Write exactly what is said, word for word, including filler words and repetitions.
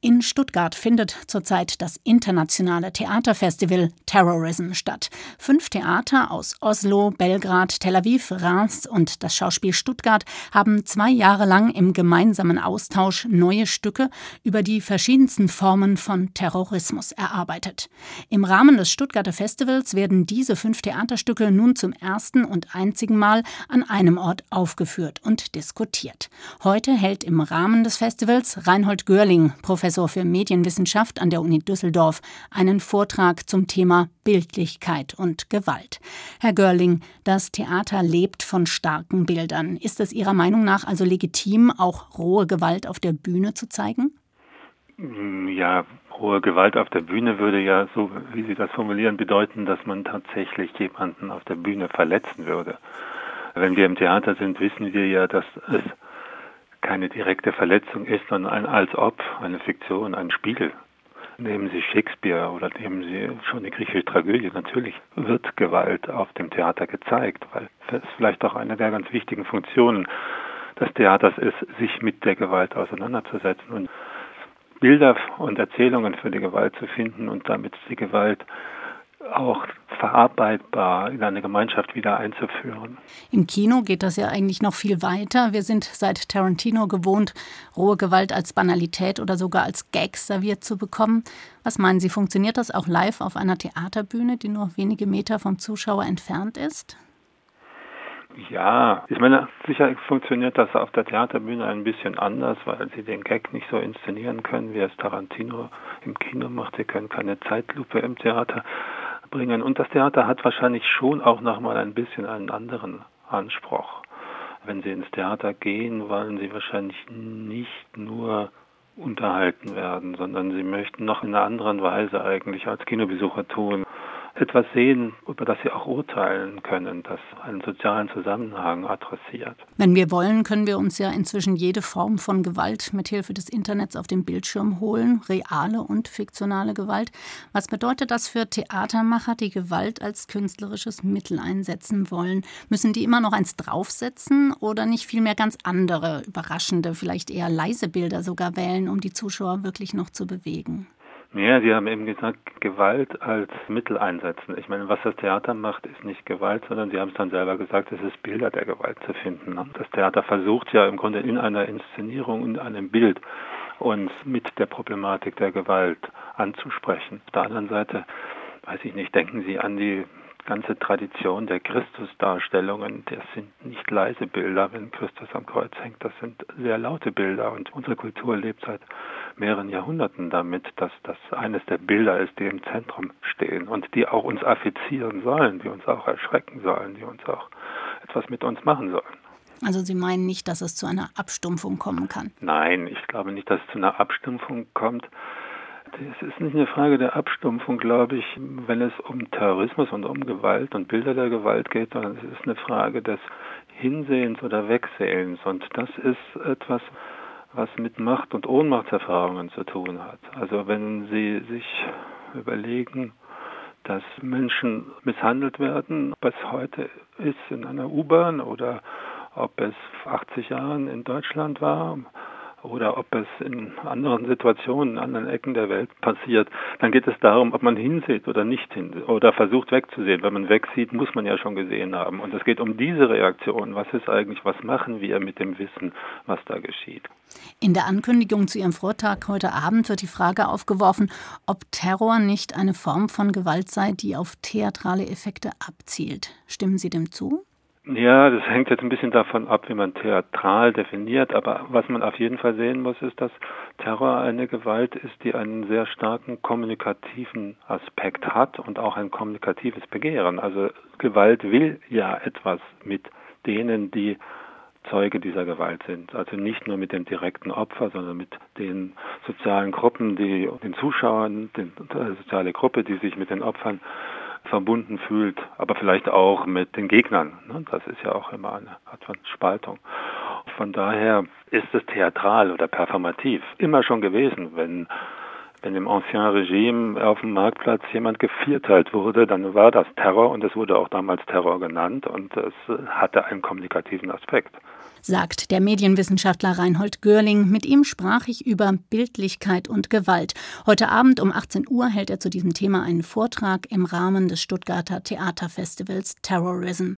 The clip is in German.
In Stuttgart findet zurzeit das internationale Theaterfestival Terrorism statt. Fünf Theater aus Oslo, Belgrad, Tel Aviv, Reims und das Schauspiel Stuttgart haben zwei Jahre lang im gemeinsamen Austausch neue Stücke über die verschiedensten Formen von Terrorismus erarbeitet. Im Rahmen des Stuttgarter Festivals werden diese fünf Theaterstücke nun zum ersten und einzigen Mal an einem Ort aufgeführt und diskutiert. Heute hält im Rahmen des Festivals Reinhold Görling, Professor für Medienwissenschaft an der Uni Düsseldorf, einen Vortrag zum Thema Bildlichkeit und Gewalt. Herr Görling, das Theater lebt von starken Bildern. Ist es Ihrer Meinung nach also legitim, auch rohe Gewalt auf der Bühne zu zeigen? Ja, rohe Gewalt auf der Bühne würde ja, so wie Sie das formulieren, bedeuten, dass man tatsächlich jemanden auf der Bühne verletzen würde. Wenn wir im Theater sind, wissen wir ja, dass es keine direkte Verletzung ist, sondern ein als-ob, eine Fiktion, ein Spiegel. Nehmen Sie Shakespeare oder nehmen Sie schon die griechische Tragödie. Natürlich wird Gewalt auf dem Theater gezeigt, weil das vielleicht auch eine der ganz wichtigen Funktionen des Theaters ist, sich mit der Gewalt auseinanderzusetzen und Bilder und Erzählungen für die Gewalt zu finden und damit die Gewalt auch verarbeitbar in eine Gemeinschaft wieder einzuführen. Im Kino geht das ja eigentlich noch viel weiter. Wir sind seit Tarantino gewohnt, rohe Gewalt als Banalität oder sogar als Gag serviert zu bekommen. Was meinen Sie, funktioniert das auch live auf einer Theaterbühne, die nur wenige Meter vom Zuschauer entfernt ist? Ja, ich meine, sicher funktioniert das auf der Theaterbühne ein bisschen anders, weil sie den Gag nicht so inszenieren können, wie es Tarantino im Kino macht. Sie können keine Zeitlupe im Theater bringen. Und das Theater hat wahrscheinlich schon auch nochmal ein bisschen einen anderen Anspruch. Wenn Sie ins Theater gehen, wollen Sie wahrscheinlich nicht nur unterhalten werden, sondern Sie möchten noch in einer anderen Weise eigentlich als Kinobesucher tun. Etwas sehen, über das Sie auch urteilen können, das einen sozialen Zusammenhang adressiert. Wenn wir wollen, können wir uns ja inzwischen jede Form von Gewalt mithilfe des Internets auf den Bildschirm holen, reale und fiktionale Gewalt. Was bedeutet das für Theatermacher, die Gewalt als künstlerisches Mittel einsetzen wollen? Müssen die immer noch eins draufsetzen oder nicht vielmehr ganz andere, überraschende, vielleicht eher leise Bilder sogar wählen, um die Zuschauer wirklich noch zu bewegen? Ja, Sie haben eben gesagt, Gewalt als Mittel einsetzen. Ich meine, was das Theater macht, ist nicht Gewalt, sondern Sie haben es dann selber gesagt, es ist Bilder der Gewalt zu finden. Das Theater versucht ja im Grunde in einer Inszenierung, in einem Bild uns mit der Problematik der Gewalt anzusprechen. Auf der anderen Seite, weiß ich nicht, denken Sie an die ganze Tradition der Christusdarstellungen, das sind nicht leise Bilder, wenn Christus am Kreuz hängt, das sind sehr laute Bilder und unsere Kultur lebt seit mehreren Jahrhunderten damit, dass das eines der Bilder ist, die im Zentrum stehen und die auch uns affizieren sollen, die uns auch erschrecken sollen, die uns auch etwas mit uns machen sollen. Also Sie meinen nicht, dass es zu einer Abstumpfung kommen kann? Nein, ich glaube nicht, dass es zu einer Abstumpfung kommt. Es ist nicht eine Frage der Abstumpfung, glaube ich, wenn es um Terrorismus und um Gewalt und Bilder der Gewalt geht, sondern es ist eine Frage des Hinsehens oder Wegsehens. Und das ist etwas, was mit Macht- und Ohnmachtserfahrungen zu tun hat. Also wenn Sie sich überlegen, dass Menschen misshandelt werden, ob es heute ist in einer U-Bahn oder ob es vor achtzig Jahren in Deutschland war, oder ob es in anderen Situationen, in anderen Ecken der Welt passiert, dann geht es darum, ob man hinsieht oder nicht hinsieht oder versucht wegzusehen. Wenn man wegsieht, muss man ja schon gesehen haben. Und es geht um diese Reaktion. Was ist eigentlich, was machen wir mit dem Wissen, was da geschieht? In der Ankündigung zu Ihrem Vortrag heute Abend wird die Frage aufgeworfen, ob Terror nicht eine Form von Gewalt sei, die auf theatrale Effekte abzielt. Stimmen Sie dem zu? Ja, das hängt jetzt ein bisschen davon ab, wie man theatral definiert, aber was man auf jeden Fall sehen muss, ist, dass Terror eine Gewalt ist, die einen sehr starken kommunikativen Aspekt hat und auch ein kommunikatives Begehren. Also Gewalt will ja etwas mit denen, die Zeuge dieser Gewalt sind. Also nicht nur mit dem direkten Opfer, sondern mit den sozialen Gruppen, die den Zuschauern, die soziale Gruppe, die sich mit den Opfern verbunden fühlt, aber vielleicht auch mit den Gegnern. Das ist ja auch immer eine Art von Spaltung. Von daher ist es theatral oder performativ immer schon gewesen, wenn wenn im Ancien Regime auf dem Marktplatz jemand gevierteilt wurde, dann war das Terror und es wurde auch damals Terror genannt und es hatte einen kommunikativen Aspekt. sagt der Medienwissenschaftler Reinhold Görling. Mit ihm sprach ich über Bildlichkeit und Gewalt. Heute Abend um achtzehn Uhr hält er zu diesem Thema einen Vortrag im Rahmen des Stuttgarter Theaterfestivals Terrorism.